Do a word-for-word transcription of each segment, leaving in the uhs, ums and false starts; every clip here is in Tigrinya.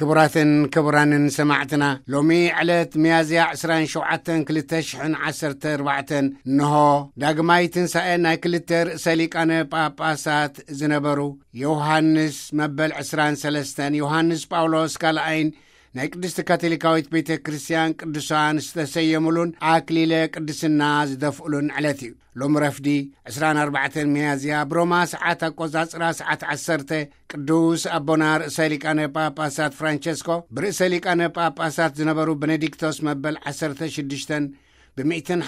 كبراتن كبرانن سمعتنا لومي علت ميازيا عسران شوعتن كلتشحن عسرت ربعتن نهو داقمايتن ساينا كلتر سليك أنا باباسات زنبرو يوهانس مبل عسران سلستان يوهانس باولوس كالعين ናይ ቅድስት ካቶሊካዊት ቤተ ክርስቲያን ቅዱሳን ዝተሰየሙሉን አክሊለ ቅድስና ዝደፍኡሉን ዕለት እዩ ሎም ረፍዲ عشرين أربعة ሚያዝያ ብሮማ ሰዓት አቆጻጽራ ሰዓት عشرة ቅዱስ አቦና ርእሰ ሊቃነ ጳጳሳት ፍራንቸስኮ ብርእሰ ሊቃነ ጳጳሳት ዝነበሩ ቤኔዲክቶስ መበል عشرة وستة ب150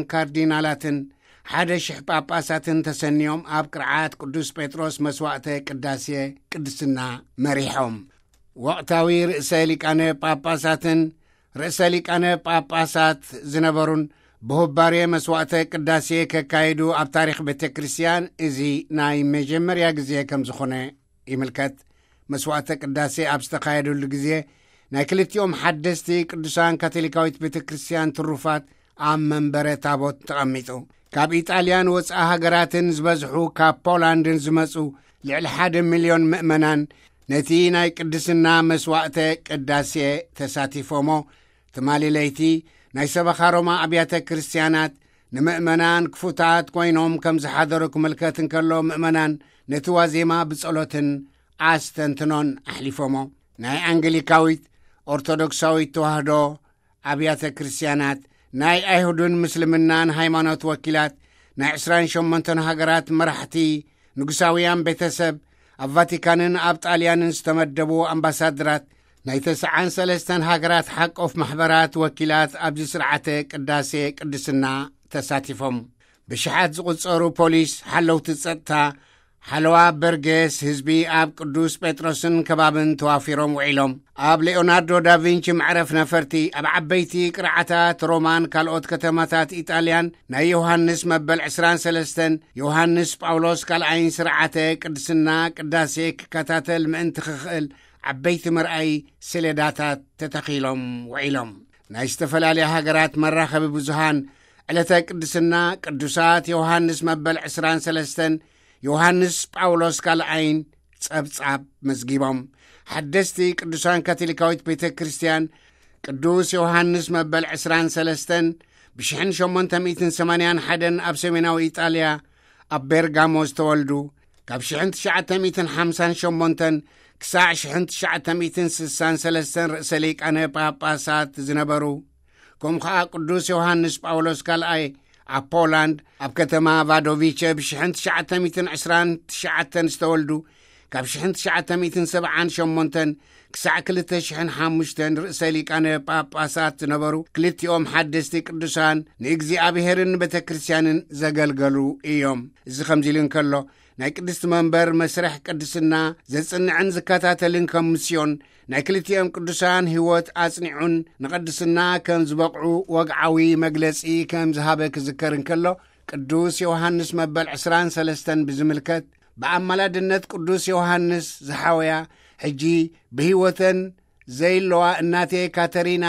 ካርዲናላትን ሓደ ሽሕ ጳጳሳትን ተሰኒዮም ኣብ ቅርዓት ቅዱስ ጴጥሮስ መስዋዕተ ቅዳሴ ቅድስና መሪሖም ወቅታዊ ርእሰ ሊቃነ ጳጳሳትን ርእሰ ሊቃነ ጳጳሳት ዝነበሩን በሁባሬ መስዋዕተ ቅዳሴ ከካይዱ ኣብ ታሪኽ ቤተ ክርስቲያን እዚ ናይ መጀመርያ ጊዜ ከም ዝኾነ ይምልከት መስዋዕተ ቅዳሴ ኣብ ዝተካየደሉ ጊዜ ናይ ክልቲኦም ሓደስቲ ቅዱሳን ካቶሊካዊት ቤተ ክርስቲያን ትሩፋት ኣብ መንበረ ታቦት ተቐሚጡ ካብ ኢጣልያን ወፃኢ ሃገራትን ዝበዝሑ ካብ ፖላንድን ዝመፁ ልዕሊ ሓደ ሚልዮን ምእመናን ነቲ ናይ ቅድስና መስዋዕተ ቅዳሴ ተሳቲፎሞ ትማሊ ለይቲ ናይ ሰበኻ ሮማ ኣብያተ ክርስቲያናት ንምእመናን ክፉታት ኮይኖም ከም ዝሓደሩ ክምልከት እንከሎ ምእመናን ነቲ ዋዜማ ብጸሎትን ኣስተንትኖን ኣሕሊፎሞ ናይ አንግሊካዊት ኦርቶዶክሳዊት ተዋህዶ ኣብያተ ክርስቲያናት ናይ ኣይሁድን ምስልምናን ሃይማኖት ወኪላት ናይ عشرين وثمانية ሃገራት መራሕቲ ንጉሳውያን ቤተሰብ ኣብ ቫቲካንን ኣብ ጣልያንን ዝተመደቡ ኣምባሳደራት ናይ تسعة وثلاثين ሃገራት ሓቆፍ ማሕበራት ወኪላት ኣብዚ ስርዓተ ቅዳሴ ቅድስና ተሳቲፎም ብሽሓት ዝቁጸሩ ፖሊስ ሓለውቲ ጸጥታ ሓለዋ በርጌስ ህዝቢ ኣብ ቅዱስ ጴጥሮስን ከባብን ተዋፊሮም ውዒሎም ኣብ ሊኦናርዶ ዳቪንቺ መዕረፍ ነፈርቲ ኣብ ዓበይቲ ቅርዓታት ሮማን ካልኦት ከተማታት ኢጣልያን ናይ ዮሐንስ መበል عشرين وثلاثة ዮሐንስ ጳውሎስ ካልኣይን ስርዓተ ቅድስና ቅዳሴ ክከታተል ምእንቲ ክኽእል ዓበይቲ መርኣይ ሰሌዳታት ተተኺሎም ውዒሎም ናይ ዝተፈላለዩ ሃገራት መራኸቢ ብዙሃን ዕለተ ቅድስና ቅዱሳት ዮሐንስ መበል عشرين وثلاثة ዮሐንስ ጳውሎስ ካልኣይን ጸብጻብ መዝጊቦም ሓደስቲ ቅዱሳን ካቶሊካዊት ቤተ ክርስቲያን ቅዱስ ዮሐንስ መበል عشرين وثلاثة ب1881 ኣብ ሰሜናዊ ኢጣልያ ኣብ ቤርጋሞ ዝተወልዱ ካብ تسعة وخمسين ክሳዕ تسعة وستة وستين ርእሰ ሊቃነ ጳጳሳት ዝነበሩ ከም ከዓ ቅዱስ ዮሐንስ ጳውሎስ ካልኣይ ኣብ ፖላንድ ኣብ ከተማ ቫዶቪቸ ب1929 ዝተወልዱ ካብ تسعة وسبعين ክሳዕ ሁለት ሺህ وخمسة ርእሰ ሊቃነ ጳጳሳት ዝነበሩ ክልቲኦም ሓደስቲ ቅዱሳን ንእግዚአብሔርን ቤተ ክርስቲያንን ዘገልገሉ እዮም እዚ ከምዚ ኢሉ እንከሎ ናይ ቅድስት መንበር መስርሕ ቅድስና ዘጽንዕን ዝከታተልን ከም ሚስዮን ናይ ክልቲኦም ቅዱሳን ህይወት አጽኒዑን ንቅድስና ከም ዝበቅዑ ወግዓዊ መግለጺ ከም ዝሃበ ክዝከር እንከሎ ቅዱስ ዮሐንስ መበል عشرين وثلاثة ብዝምልከት በአማላድነት ቅዱስ ዮሐንስ ዝሓወያ ሕጂ ብህይወተን ዘይለዋ እናቴ ካተሪና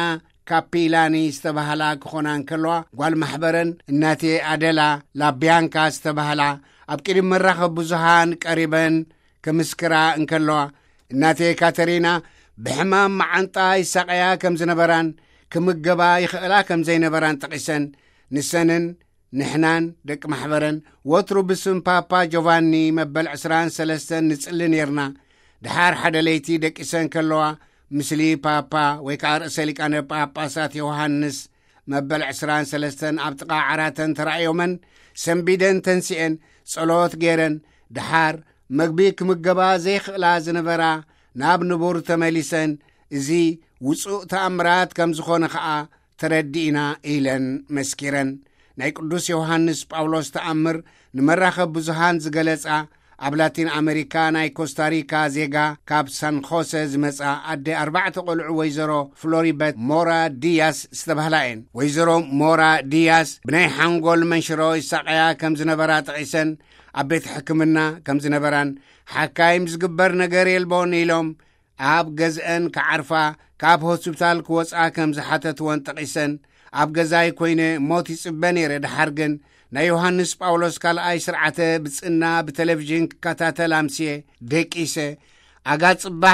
ካፒላኒ ዝተባህላ ክኾና እንከለዋ ጓል ማሕበረን እናቴ አደላ ላቢያንካ ዝተባህላ ኣብ ቅድም መራኸብ ብዙሃን ቀሪበን ከምስክራ እንከለዋ እናቴ ካተሪና ብሕማም ማዓንጣ ይሳቀያ ከም ዝነበራን ክምገባ ይኽእላ ከም ዘይነበራን ጠቂሰን ንሰንን ንሕናን ደቂ ማሕበረን ወትሩ ብስም ፓፓ ጆቫኒ መበል عشرين وثلاثة ንጽሊ ነርና ድሓር ሓደ ለይቲ ደቂሰን ከለዋ ምስሊ ፓፓ ወይ ከዓ ርእሰ ሊቃነ ጳጳሳት ዮሐንስ መበል عشرين وثلاثة ኣብ ጥቓ ዓራተን ተራእዮመን ሰንቢደን ተንሲአን ጸሎት ገይረን ድሓር መግቢ ክምገባ ዘይኽእላ ዝነበራ ናብ ንቡር ተመሊሰን እዚ ውፁእ ተኣምራት ከም ዝኾነ ከዓ ተረዲእና ኢለን መስኪረን ናይ ቅዱስ ዮሐንስ ጳውሎስ ተኣምር ንመራኸብ ብዙሃን ዝገለጻ ኣብ ላቲን ኣሜሪካ ናይ ኮስታሪካ ዜጋ ካብ ሳን ሆሴ ዝመጻ ኣደ ኣርባዕተ ቆልዑ ወይዘሮ ፍሎሪበት ሞራ ዲያስ ዝተባህላየን ወይዘሮ ሞራ ዲያስ ብናይ ሓንጎል መንሽሮ ይሳቀያ ከም ዝነበራ ጠቂሰን ኣብ ቤት ሕክምና ከም ዝነበራን ሓካይም ዝግበር ነገር የልቦን ኢሎም ኣብ ገዝአን ከዓርፋ ካብ ሆስፒታል ክወፃ ከም ዝሓተትወን ጠቂሰን ኣብ ገዛይ ኮይነ ሞት ይጽበ ነይረ ድሓር ግን ናይ ዮሐንስ ጳውሎስ ካልኣይ ስርዓተ ብጽና ብቴሌቪዥን ክከታተል ኣምስየ ደቂሰ ኣጋ ጽባሕ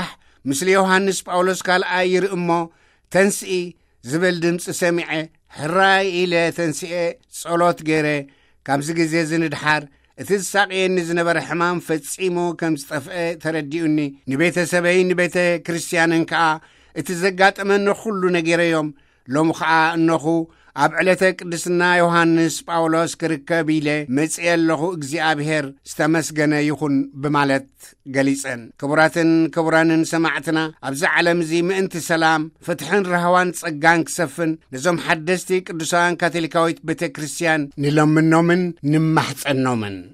ምስሊ ዮሐንስ ጳውሎስ ካልኣይር እሞ ተንስኢ ዝብል ድምፂ ሰሚዐ ሕራይ ኢለ ተንስኤ ጸሎት ገይረ ካብዚ ግዜ ዝንድሓር እቲ ዝሳቅየኒ ዝነበረ ሕማም ፈጺሙ ከም ዝጠፍአ ተረዲኡኒ ንቤተሰበይ ንቤተ ክርስቲያንን ከዓ እቲ ዘጋጠመኒ ኩሉ ነገረዮም ሎሚ ከዓ እነኹ ኣብ ዕለተ ቅድስና ዮሐንስ ጳውሎስ ክርከብ ኢለ መጽእ ኣለኹ እግዚኣብሔር ዝተመስገነ ይኹን በማለት ገሊጸን ክቡራትን ክቡራንን ሰማዕትና ኣብዚ ዓለም እዚ ምእንቲ ሰላም ፍትሕን ረህዋን ጸጋን ክሰፍን ነዞም ሓደስቲ ቅዱሳን ካቶሊካዊት ቤተ ክርስቲያን ንለምኖምን ንማሕፀኖምን